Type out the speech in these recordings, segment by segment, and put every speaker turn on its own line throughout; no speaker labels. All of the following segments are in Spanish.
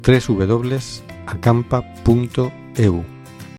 www.acampa.eu.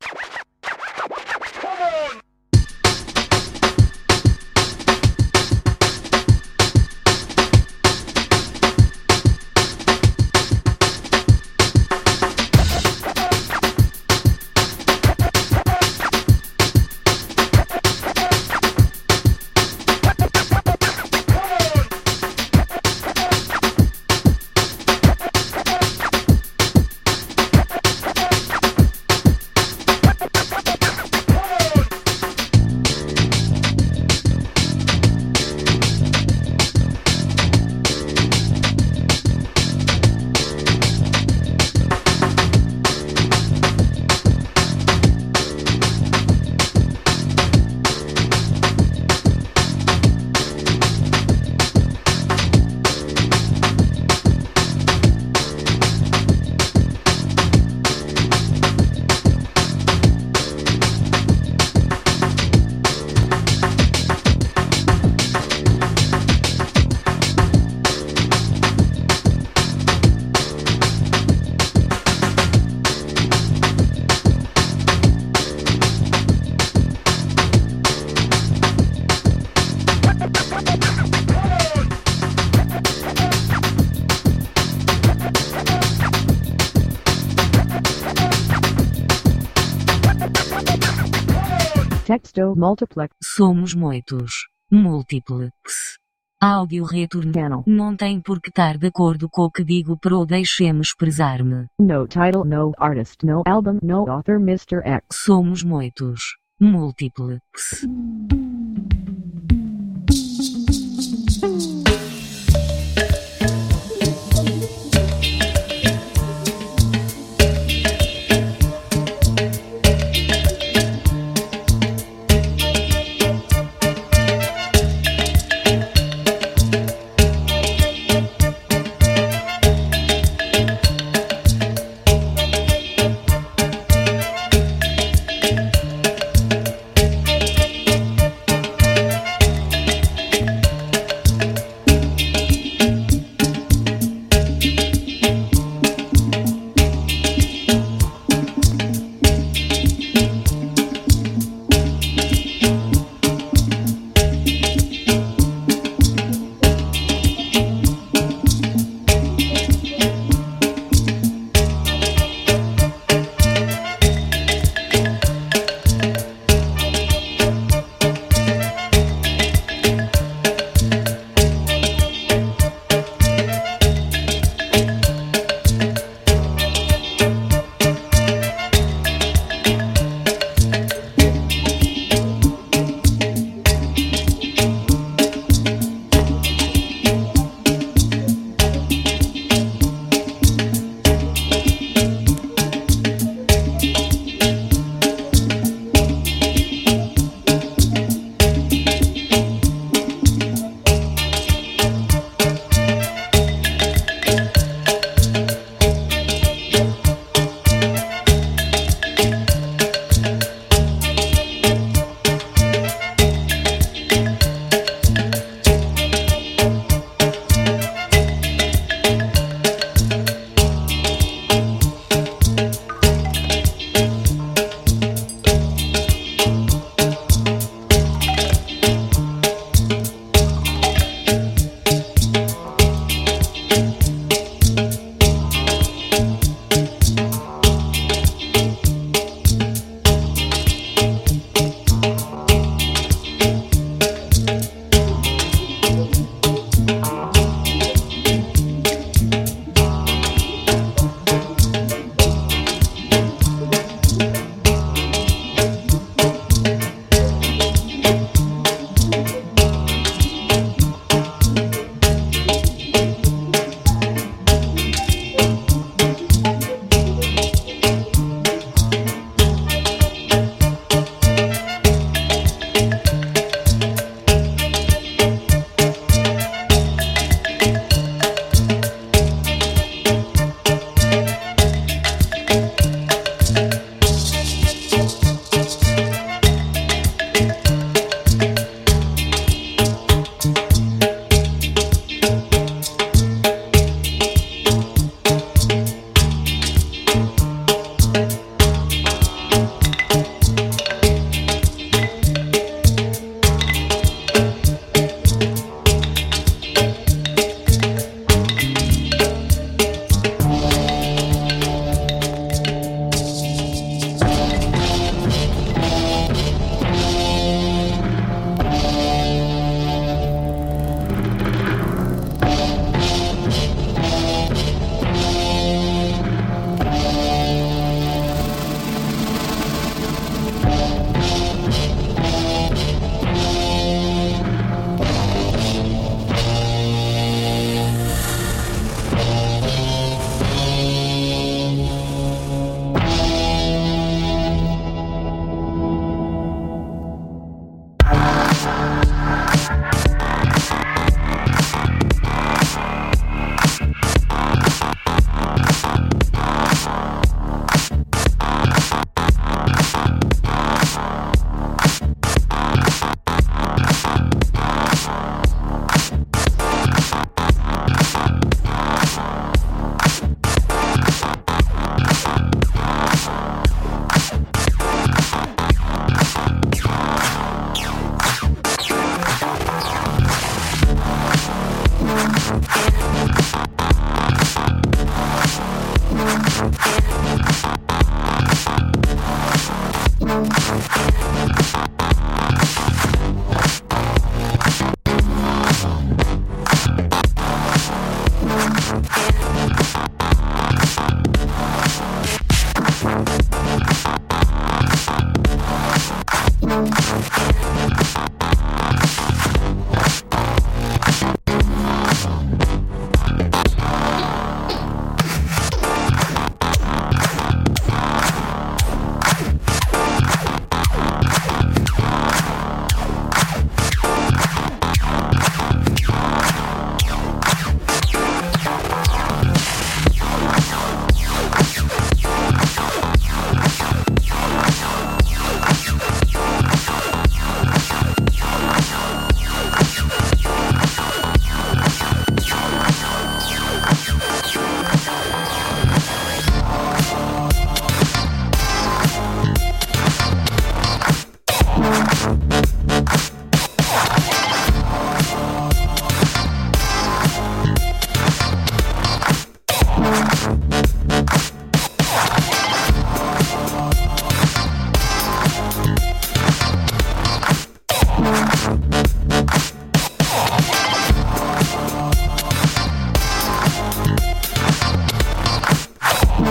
Texto multiplex.
Somos muitos. Múltiplex. Áudio retorno. Não tem por que estar de acordo com o que digo, pro deixe-me expressar-me.
No title, no artist, no album, no author, Mr. X.
Somos muitos. Múltiplex.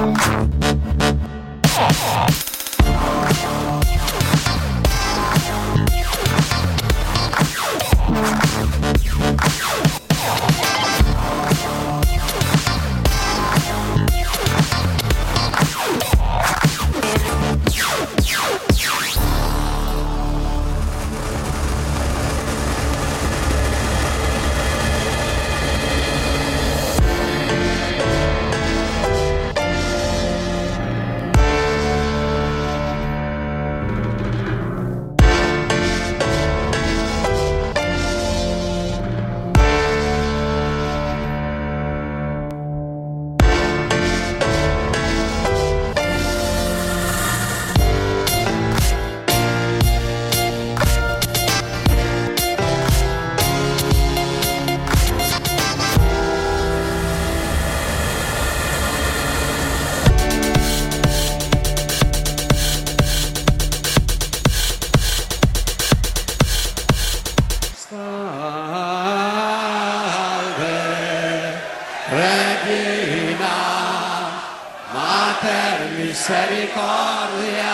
Misericordia,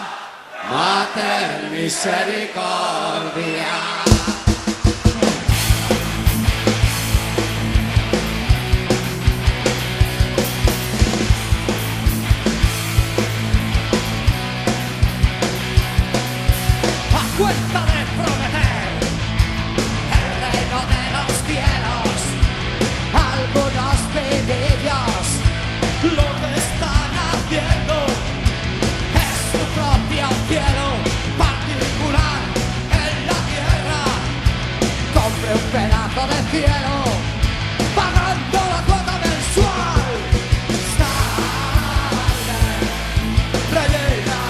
Mater Misericordia. A cuenta de prometer el reino de los cielos, algunos pibillos lo que están haciendo es su propio cielo particular en la tierra. Compre un pedazo de cielo pagando la cuota mensual. Salve, reina,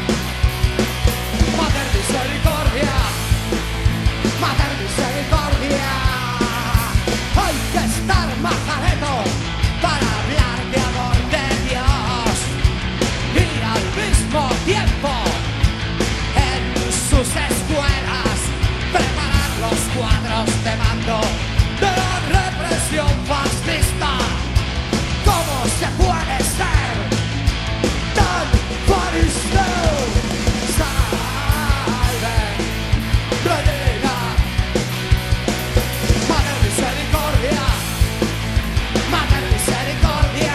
Mater Misericordia, Mater Misericordia. Hay que estar majareto para hablar de amor de Dios y al mismo tiempo en sus escuelas preparar los cuadros de mando de la represión fascista. ¿Cómo se puede ser tan fariseo? Salve, reina, Mater Misericordia, Mater Misericordia.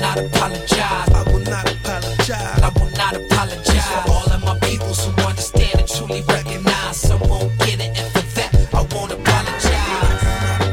not apologize. I will not apologize. I will not apologize for all of my peoples who understand and truly recognize. Some won't get it, and for that I won't apologize.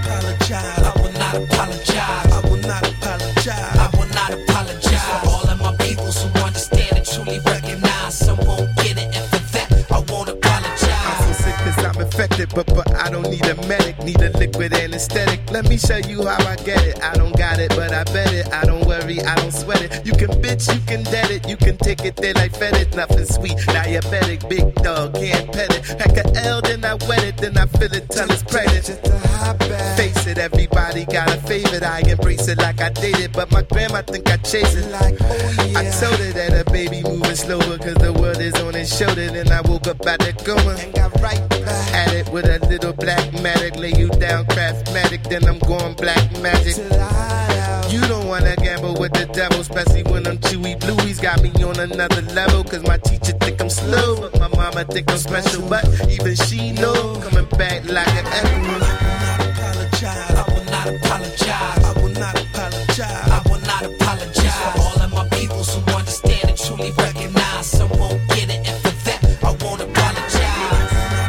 I will not apologize. I will not apologize. I will not apologize for all of my peoples who understand and truly recognize. Some won't get it, and for that I won't apologize.
I'm so sick 'cause I'm infected, but I don't need a medic, need a liquid anesthetic. Let me show you how I get it. I don't got it, but I bet it. I don't worry, I don't sweat it. You can bitch, you can dead it, you can take it there like fed it. Nothing sweet, diabetic, big dog, can't pet it. Pack a L, then I wet it, then I feel it till it's pregnant.
Just a hot bag.
Face it, everybody got a favorite. I embrace it like I did it, but my grandma think I chase it.
Like, oh yeah.
I told her that a baby moving slower 'cause the world is on his shoulder. Then I woke up out the coma
And got right back
at it with a little black magic. Lay you down, craftmatic, then I'm going black magic.
to the hideout.
You don't wanna gamble with the devil, especially when I'm chewy blue. He's got me on another level, 'cause my teacher think I'm slow, but my mama think I'm special. But even she know, coming back like an echo.
I will not apologize. I will not apologize. I will not apologize. I will not apologize for all of my peoples who understand and truly recognize. Some won't get it, and for that I won't apologize.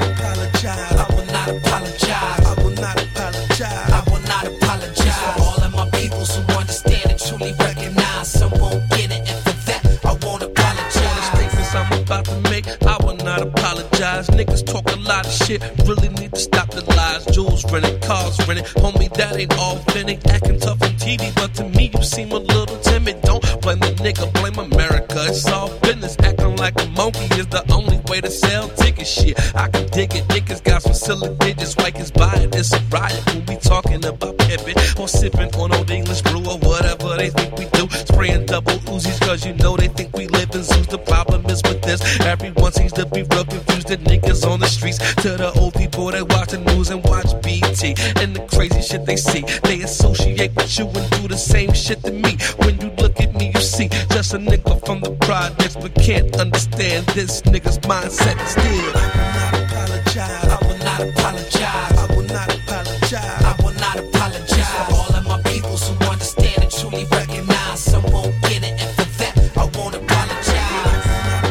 I will not apologize. I will not apologize. I will not apologize for all of my peoples who understand and truly recognize. Some won't get it, and for that I won't apologize.
The statements I'm about to make, I will not apologize. Niggas talk a lot of shit, really need to stop the lies. Jewels rented, cars rented, homie, that ain't all finished. Acting tough on TV, but to me you seem a little timid. Don't blame the nigga, blame America. It's all business, acting like a monkey is the only way to sell tickets. Shit, I can dig it. Niggas got some silly digits, white is buying. It's a riot when we talking about pimping or sipping on old English brew or whatever they think we do. Spraying double Uzis 'cause you know they think we live in zoos. The problem is with this, everyone seems to be real confused. The niggas on the streets to the old people that watch the news and watch BT. And the crazy shit they see, they associate with you and do the same shit to me. When you look at me, you see just a nigga from the projects, but can't understand this nigga's mindset still.
I will not apologize. I will not apologize. I will not apologize for all of my peoples who understand and truly recognize. Some won't get it, and for that I won't apologize.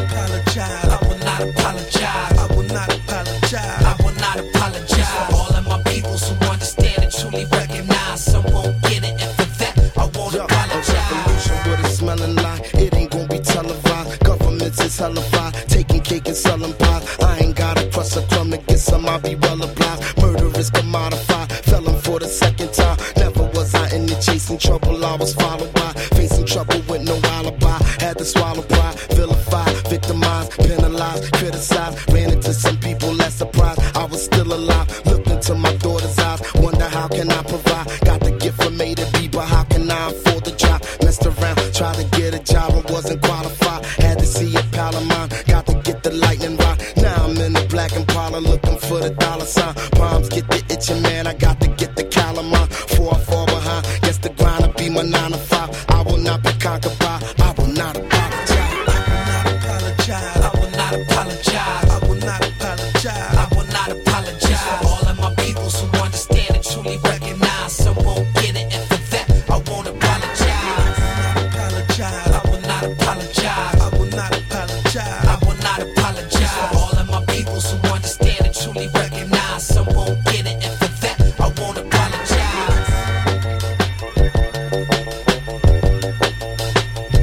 I will not apologize. I will not apologize. I will not apologize for all of my peoples who understand and truly recognize. Some won't get it, and for that I won't apologize.
A revolution with a smelling lie. It ain't gonna be televised. Governments is hellified. Taking cake and selling pies. I ain't gotta cross a crumb to get some, I'll be well obliged. Murder is commodified. Felon for the second time. Never was I in the chasing trouble. I was followed by facing trouble with no alibi. Had to swallow pride, vilify, victimize, penalize, criticize. Ran into some people less surprised. I was still alive. Looked into my daughter's eyes. Wonder how can I provide? Got the gift from A to B, but how can I afford the job? Messed around, tried to get a job and wasn't qualified. Had to see a pal of mine. Got to get the lightning rod. Now I'm in the black Impala looking for the dollar sign. Palms get the itching, man. I got to get the Calamine. Before I fall behind, guess the grind will be my 9 to 5. I will not be conquered by. I will not apologize.
I will not apologize. I will not apologize. I will not apologize for all of my peoples who understand and truly recognize. Some won't get it, and for that I won't apologize. I will not apologize. I will not apologize. I will not apologize for all of my peoples who understand and truly recognize. Some won't get it, and for that I won't apologize.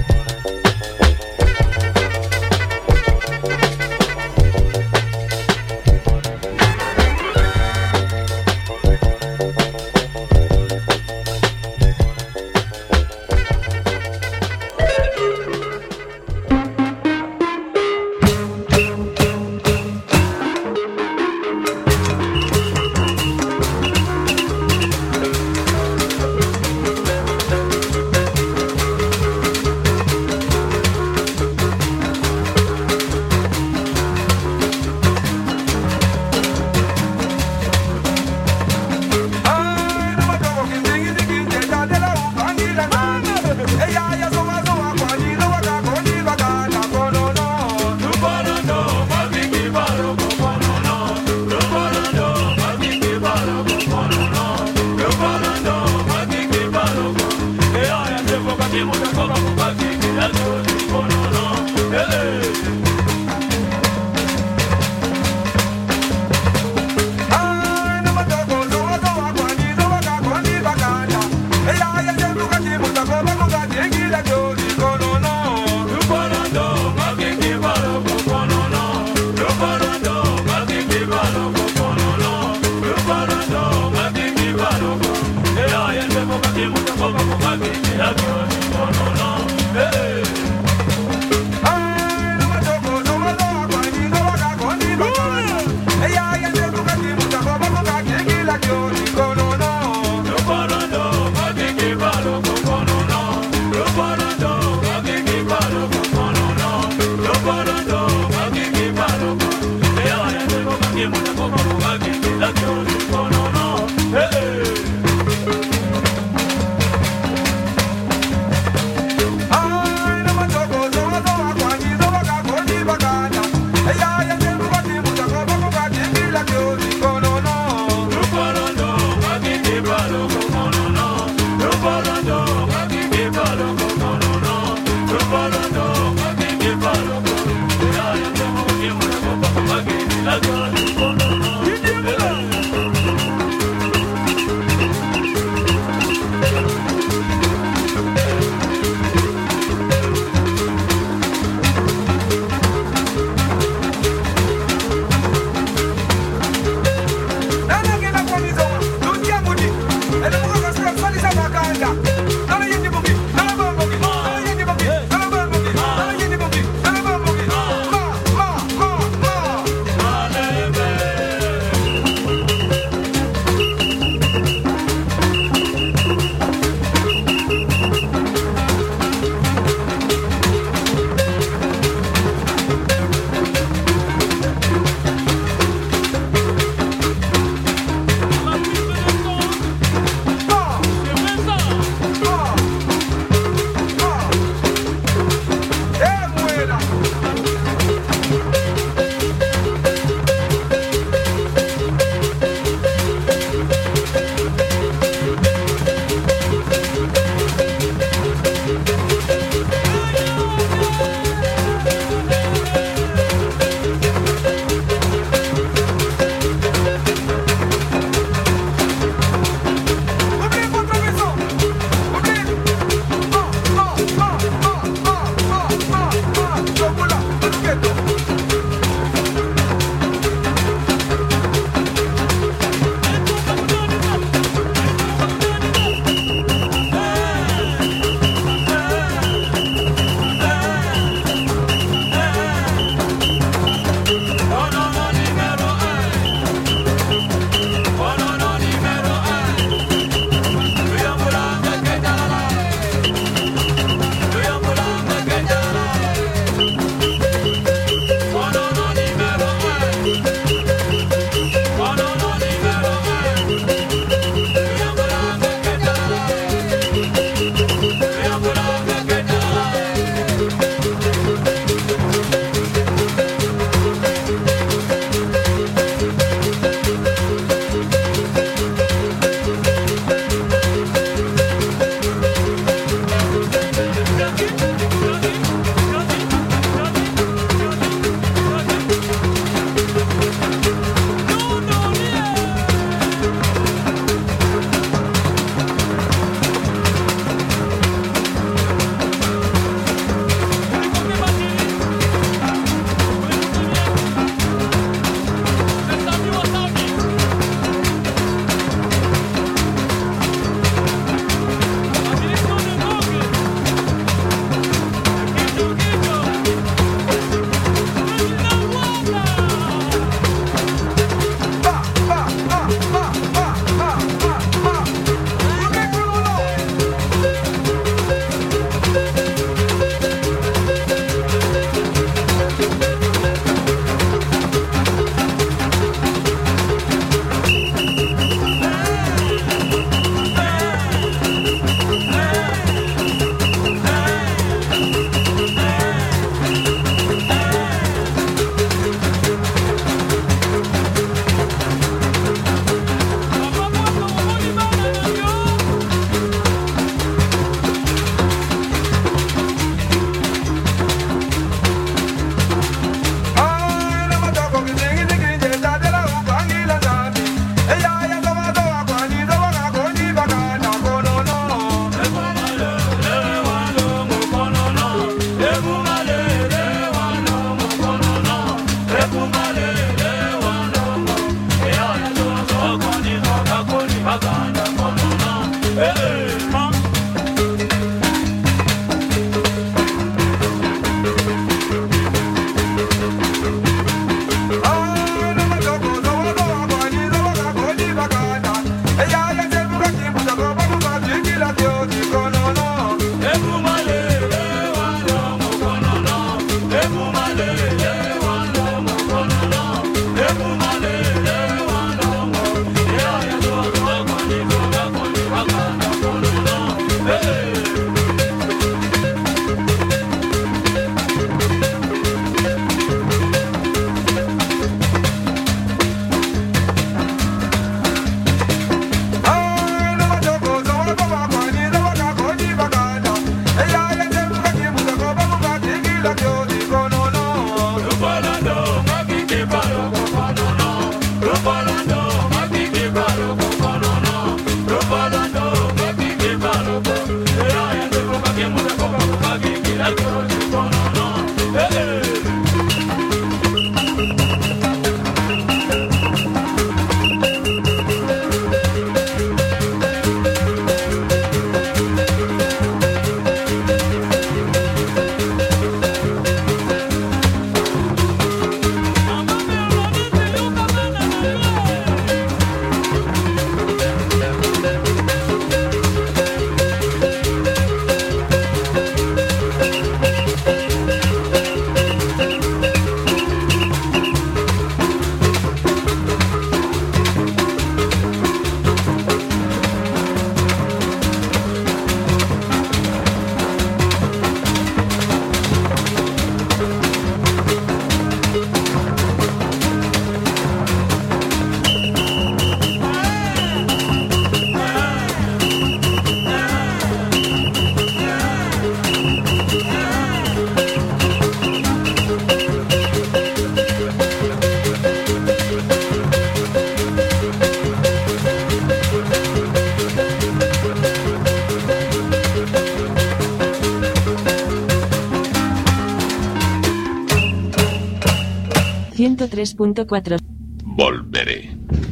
103.4.
Volveré.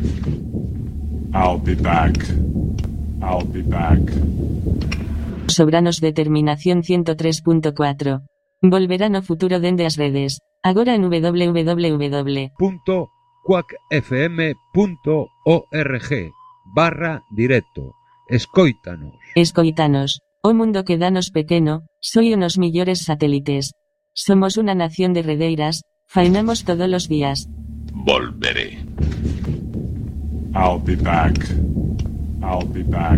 I'll be back. I'll be back.
Sobranos determinación 103.4. Volverá no futuro dende as redes. Agora en
www.quackfm.org/directo.
Escoítanos. O mundo que danos pequeno, soy unos millores satélites. Somos una nación de redeiras, faenamos todos los días.
Volveré.
I'll be back. I'll be back.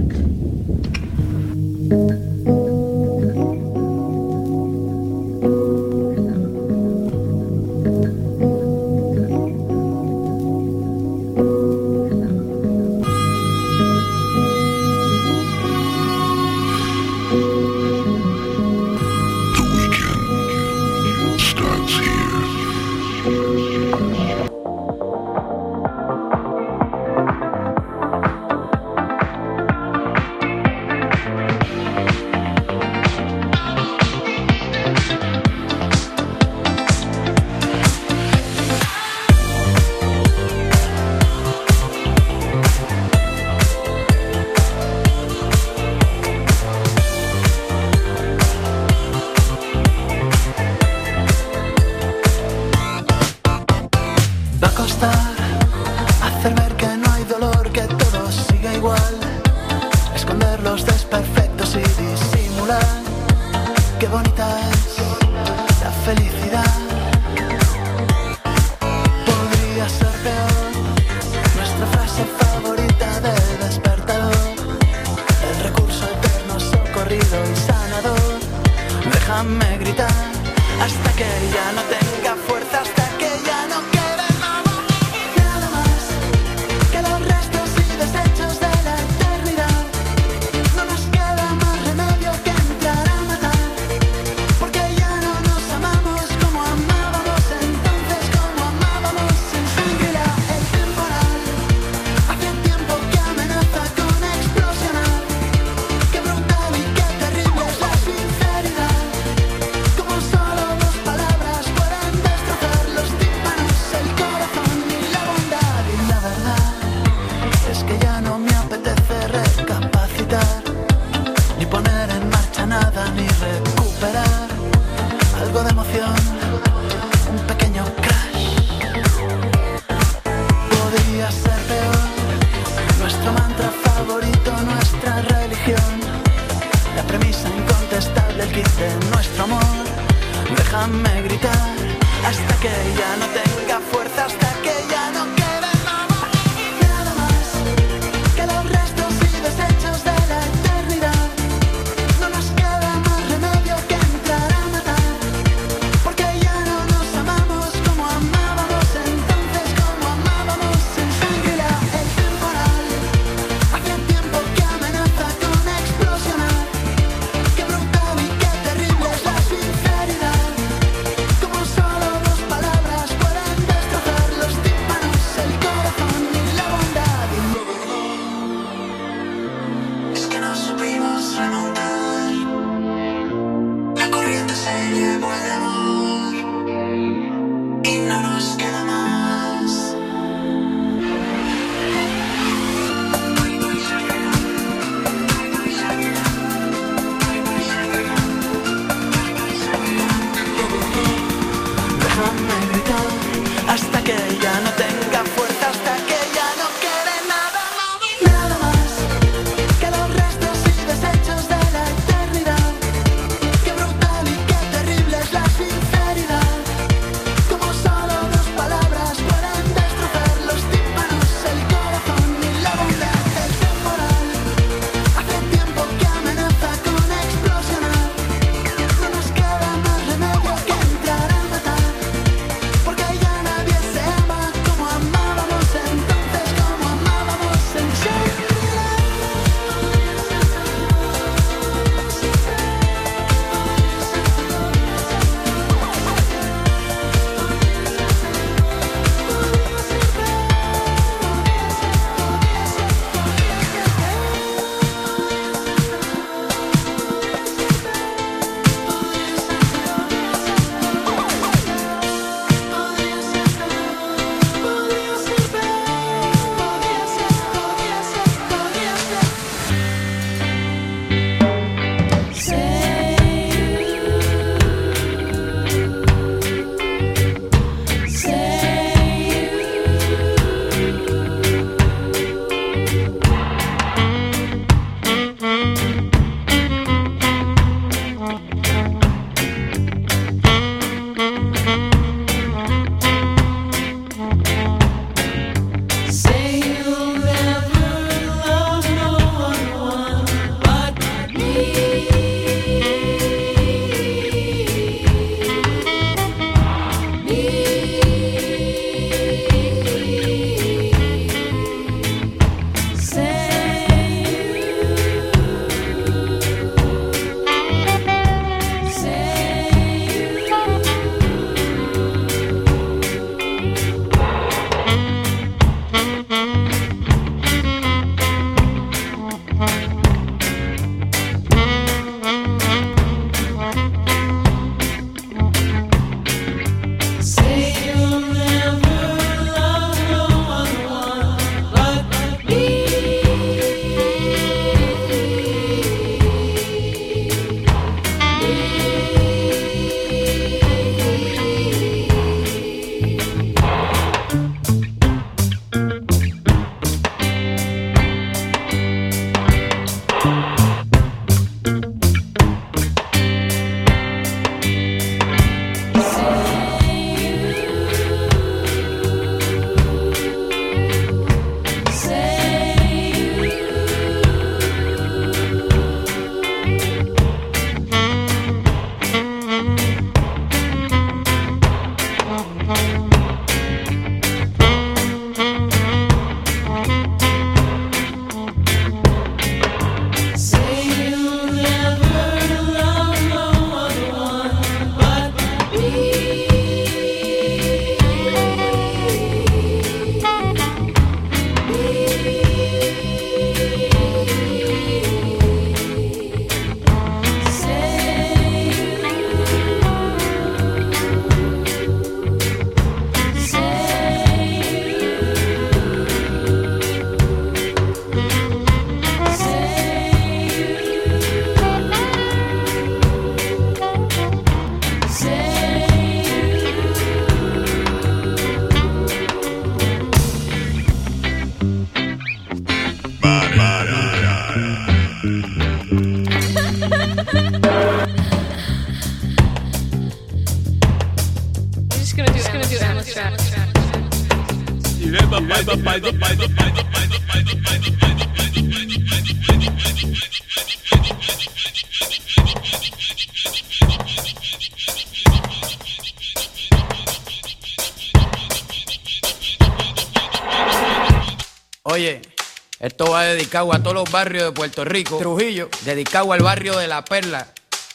Oye, esto va dedicado a todos los barrios de Puerto Rico. Trujillo, dedicado al barrio de La Perla.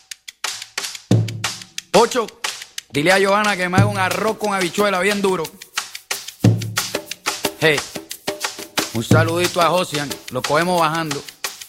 Pocho, dile a Johanna que me haga un arroz con habichuela bien duro. Hey, un saludito a Josian, lo cogemos bajando.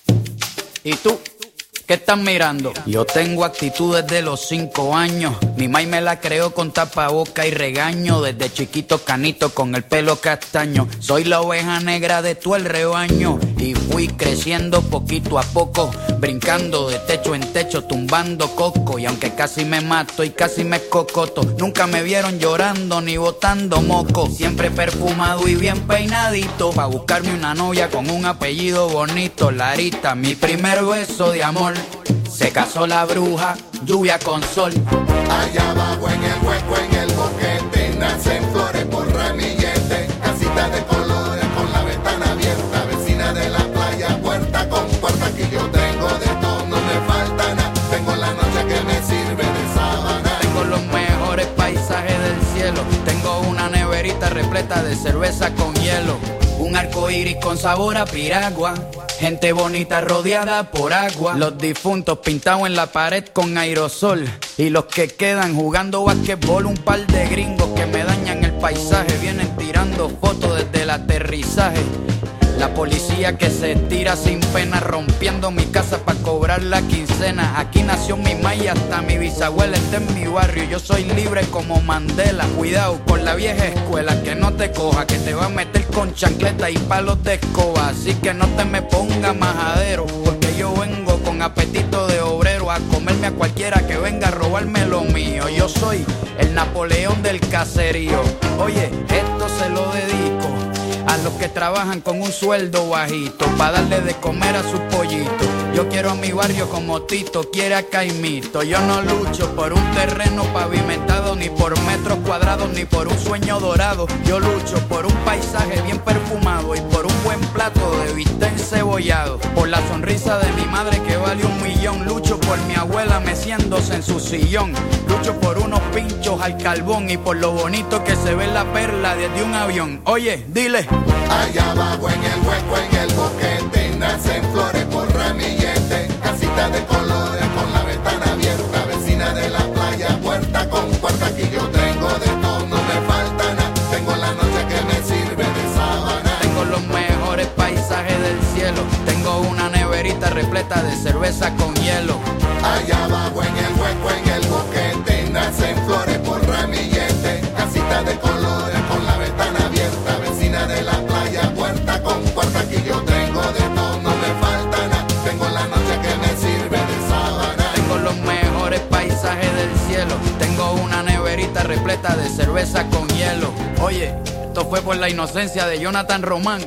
¿Y tú? ¿Qué estás mirando? Yo tengo actitud desde los 5 años. Mi maíz me la creó con tapaboca y regaño. Desde chiquito canito con el pelo castaño. Soy la oveja negra de todo el rebaño. Y fui creciendo poquito a poco, brincando de techo en techo, tumbando coco. Y aunque casi me mato y casi me cocoto, nunca me vieron llorando ni botando moco. Siempre perfumado y bien peinadito, pa' buscarme una novia con un apellido bonito. Larita, mi primer beso de amor. Se casó la bruja, lluvia con sol.
Allá abajo en el hueco, en el boquete, nacen flores por ramillete. Casita de colores con la ventana abierta, vecina de la playa, puerta con puerta. Aquí yo tengo de todo, no me falta nada. Tengo la noche que me sirve de sábana.
Tengo los mejores paisajes del cielo. Tengo una neverita repleta de cerveza con hielo. Un arco iris con sabor a piragua. Gente bonita rodeada por agua. Los difuntos pintados en la pared con aerosol. Y los que quedan jugando basquetbol. Un par de gringos que me dañan el paisaje. Vienen tirando fotos desde el aterrizaje. La policía que se tira sin pena, rompiendo mi casa pa' cobrar la quincena. Aquí nació mi maíz, hasta mi bisabuela está en mi barrio. Yo soy libre como Mandela. Cuidado con la vieja escuela, que no te coja, que te va a meter con chancleta y palos de escoba. Así que no te me ponga majadero, porque yo vengo con apetito de obrero a comerme a cualquiera que venga a robarme lo mío. Yo soy el Napoleón del caserío. Oye, esto se lo dedico a los que trabajan con un sueldo bajito, pa' darle de comer a sus pollitos. Yo quiero a mi barrio como Tito quiere a Caimito. Yo no lucho por un terreno pavimentado, ni por metros cuadrados, ni por un sueño dorado. Yo lucho por un paisaje bien perfumado y por un buen plato de bistec encebollado. Por la sonrisa de mi madre que vale 1 millón. Lucho por mi abuela meciéndose en su sillón. Lucho por unos pinchos al carbón y por lo bonito que se ve la perla desde un avión. Oye, dile.
Allá abajo en el hueco, en el boquete, nacen flores por ramillete. Casita de colores con la ventana abierta, vecina de la playa, puerta con puerta. Aquí yo tengo de todo, no me falta nada. Tengo la noche que me sirve de sábana.
Tengo los mejores paisajes del cielo. Tengo una neverita repleta de cerveza con hielo.
Allá abajo en el hueco, en el boquete, nacen flores por ramillete. Casita de colores con la ventana abierta, vecina de la playa, puerta con puerta. Aquí yo tengo de todo, no me falta nada. Tengo la noche que me sirve de sábana.
Tengo los mejores paisajes del cielo. Tengo una neverita repleta de cerveza con hielo. Oye, esto fue por la inocencia de Jonathan Román.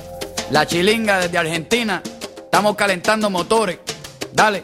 La chilinga desde Argentina. Estamos calentando motores. Dale.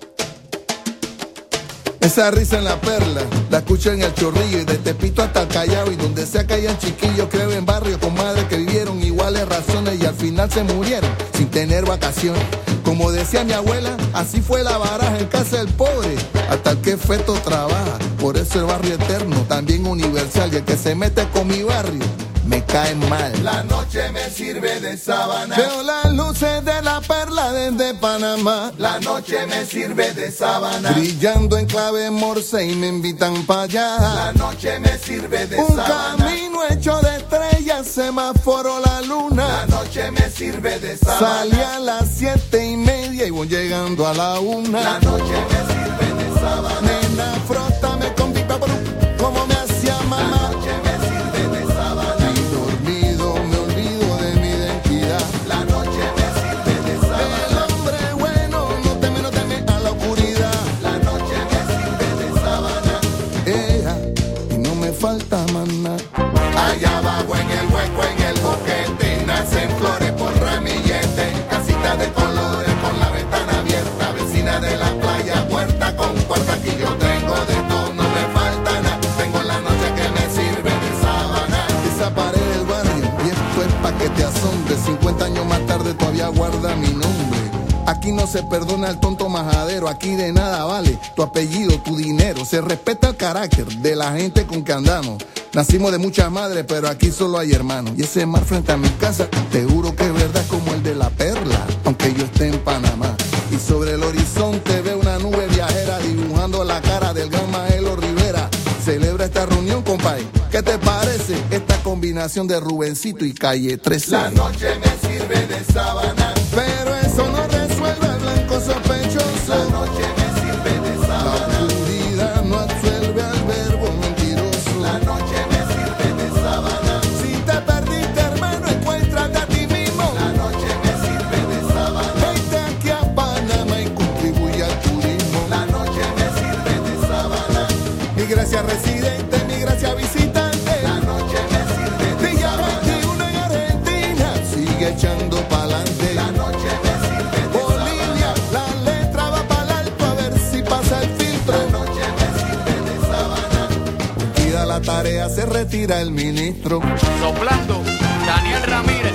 Esa risa en la perla, la escucho en el Chorrillo y de Tepito hasta el Callao. Y donde sea que hayan chiquillos, creo en barrios con madres que vivieron iguales razones y al final se murieron sin tener vacaciones. Como decía mi abuela, así fue la baraja en casa del pobre, hasta el que feto trabaja. Por eso el barrio eterno, también universal, y el que se mete con mi barrio me cae mal. La noche me sirve de sábana. Veo las luces de la perla desde Panamá. La noche me sirve de sábana. Brillando en clave morse y me invitan para allá. La noche me sirve de sábana. Un camino hecho de estrellas, semáforo la luna. La noche me sirve de sábana. Salí a las 7:30 y voy llegando a la 1. La noche me sirve de sábana. Nena, frótame con pipa como me hacía mamá. La noche me sirve de sábana. Falta maná. Allá abajo en el hueco, en el boquete, nacen flores por ramillete. Casita de colores con la ventana abierta, vecina de la playa,
Aquí no se perdona al tonto majadero, aquí de nada vale tu apellido, tu dinero. Se respeta el carácter de la gente con que andamos. Nacimos de muchas madres, pero aquí solo hay hermanos. Y ese mar frente a mi casa, te juro que es verdad como el de la Perla, aunque yo esté en Panamá. Y sobre el horizonte veo una nube viajera dibujando la cara del gran Maelo Rivera. Celebra esta reunión, compadre. ¿Qué te parece esta combinación de Rubencito y Calle 13? La noche me sirve de sábana, pero eso no resuelve al blanco sospechoso. La noche me sirve de sábana, la oscuridad no absuelve al verbo mentiroso. La noche me sirve de sábana, si te perdiste, hermano, encuéntrate a ti mismo. La noche me sirve de sábana, vente aquí a Panamá y contribuye al turismo. La noche me sirve de sábana, mi gracia residente, mi gracia visitante. La noche me sirve de Villa sábana, 21 en Argentina, sigue echando pa'lante. La noche me sirve de Bolivia, sábana, la letra va para alto a ver si pasa el filtro. La noche me sirve de sábana, cumplida la tarea se retira el ministro.
Soplando, Daniel Ramírez.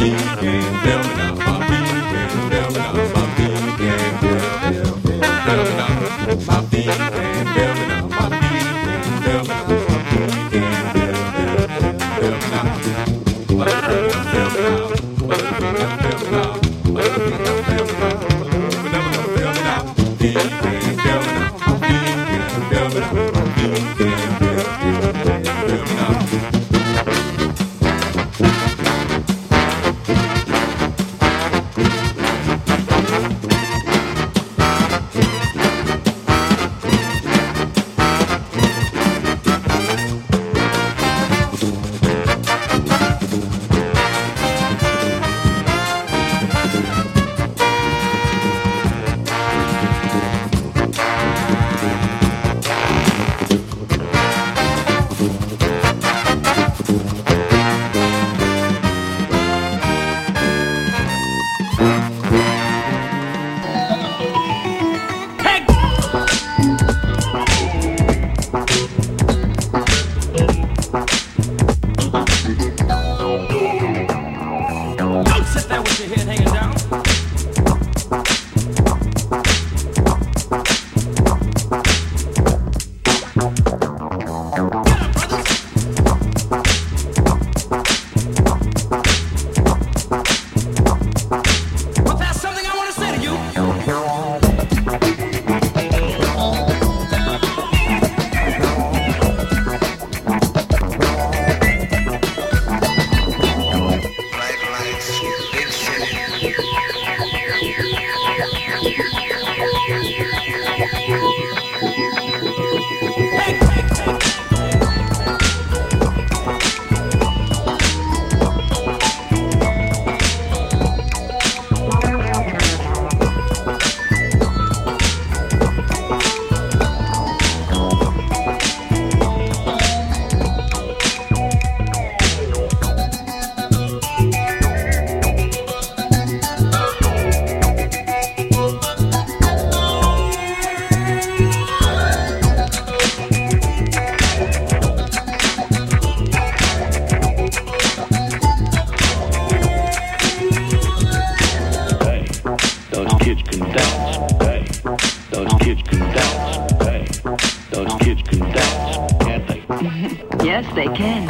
Papi can't tell me now.
Yes, they can.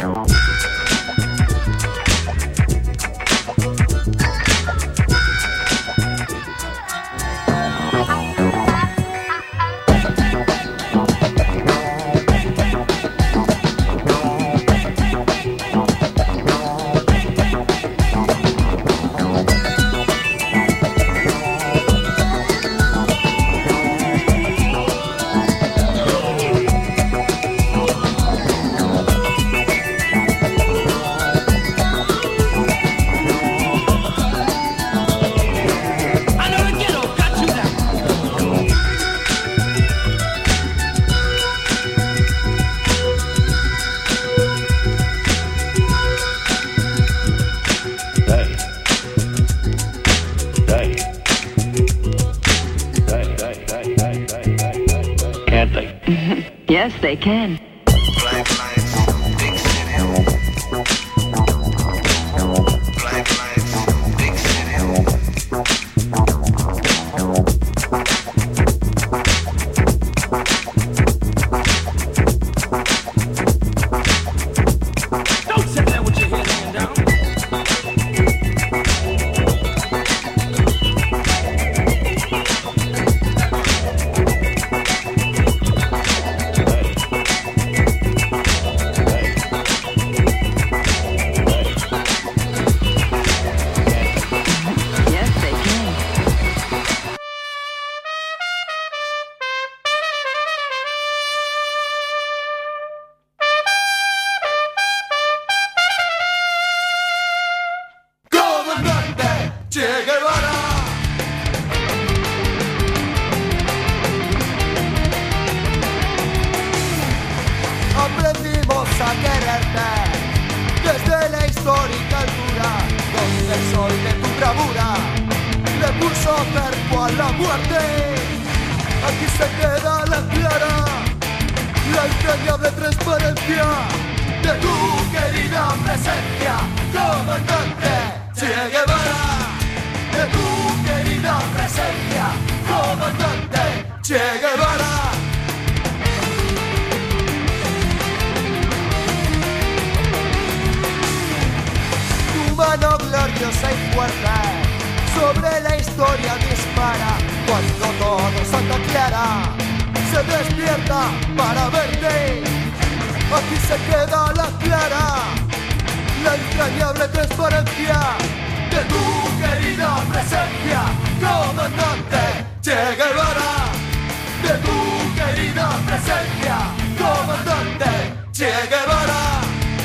Yes, they can.
Black lights, big city. Black lights, big city.
Don't sit there with your head hanging down.
Aprendimos a quererte desde la histórica altura, donde el sol de tu bravura le puso cerco a la muerte. Aquí se queda la clara, la entrañable transparencia de tu querida presencia, comandante Che Guevara. De tu querida presencia, comandante Che Guevara. Mano gloriosa y fuerte sobre la historia dispara. Cuando todo Santa Clara se despierta para verte. Aquí se queda la clara, la entrañable transparencia de tu querida presencia, comandante Che Guevara. De tu querida presencia, comandante Che Guevara.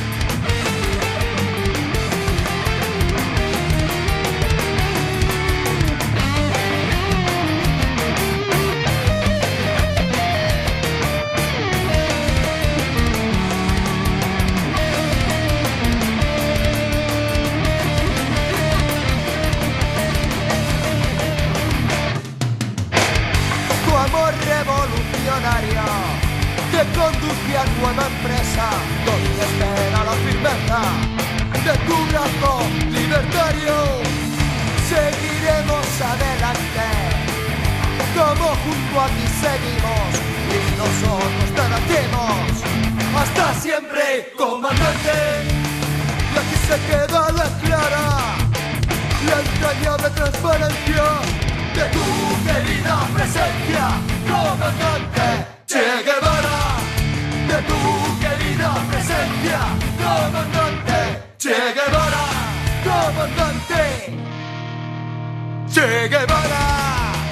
Revolucionario te conduce a nueva empresa donde espera la firmeza de tu brazo libertario. Seguiremos adelante como junto a ti seguimos y nosotros te decimos hasta siempre, comandante. Y aquí se queda la clara, la entrañable transparencia de tu querida presencia, comandante Che Guevara. De tu querida presencia, comandante Che Guevara. Comandante Che Guevara.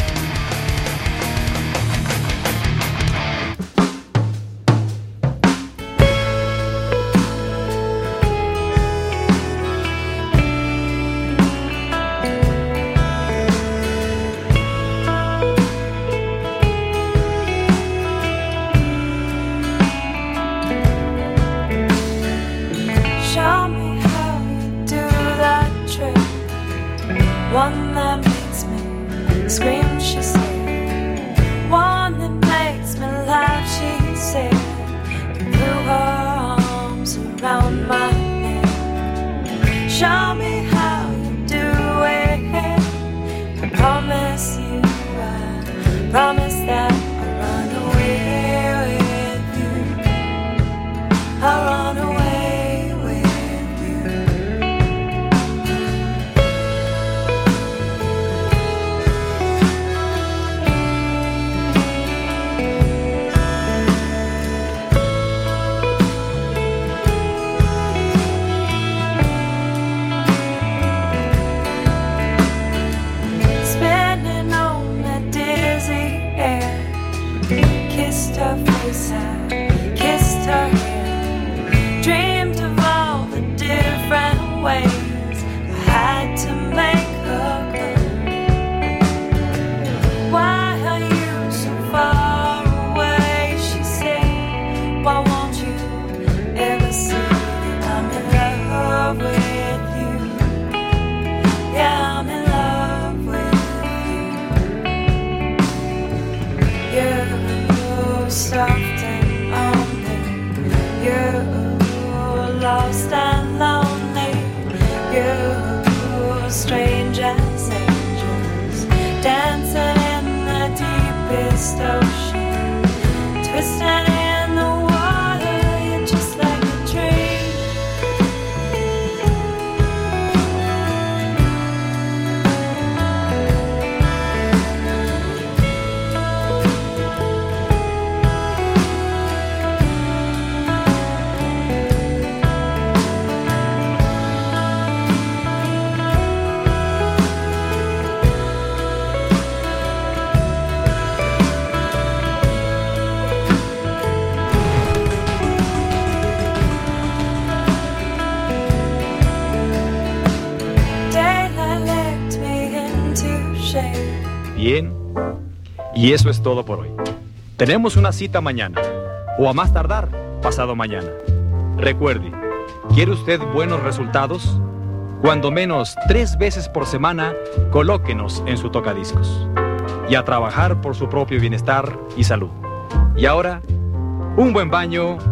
One that makes me scream, she said. One that makes me laugh, she said. And threw her arms around my neck. Show me how you do it. I promise you, I promise that I'll run away with you. I'll run away. Kissed her face and kissed her hair. Dreamed of all the different ways I had to make her come. Why are you so far away? She said. Why won't you ever see that I'm in love with you? Yeah, I'm in love with you. Yeah. Soft and only, you're lost and lonely, you're strange as angels, dancing in the deepest ocean, twisting in the water, you're just like a dream.
Bien, y eso es todo por hoy. Tenemos una cita mañana, o a más tardar, pasado mañana. Recuerde, ¿quiere usted buenos resultados? Cuando menos 3 veces por semana, colóquenos en su tocadiscos. Y a trabajar por su propio bienestar y salud. Y ahora, un buen baño